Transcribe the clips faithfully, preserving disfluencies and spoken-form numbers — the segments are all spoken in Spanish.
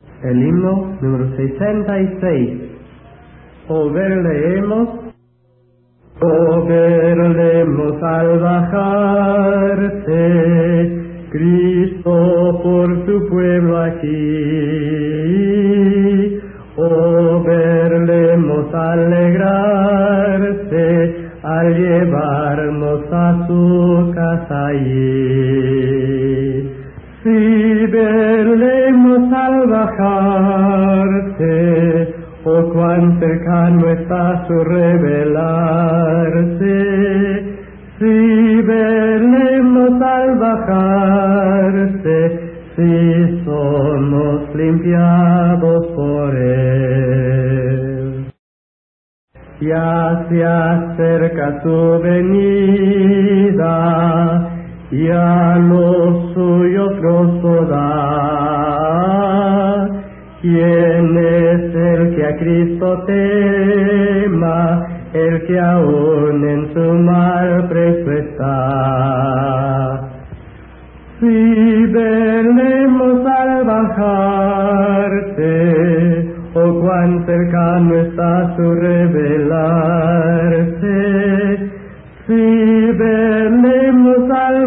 El himno número sesenta y seis. O verleemos, o verleemos al bajarse, Cristo por su pueblo aquí. O verleemos alegrarse al llevarnos a su casa allí. Si verlemos al bajarse, oh cuán cercano está su revelarse. Si verlemos al bajarse, si somos limpiados por él. Ya se acerca su venida, y a los suyos gozo da. ¿Quién es el que a Cristo tema, el que aún en su mal preso está? Si veremos al bajarse, oh cuán cercano está su revelarse. Si veremos al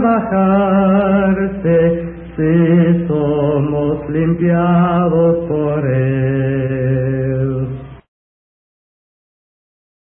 bajarse, si somos limpiados por él.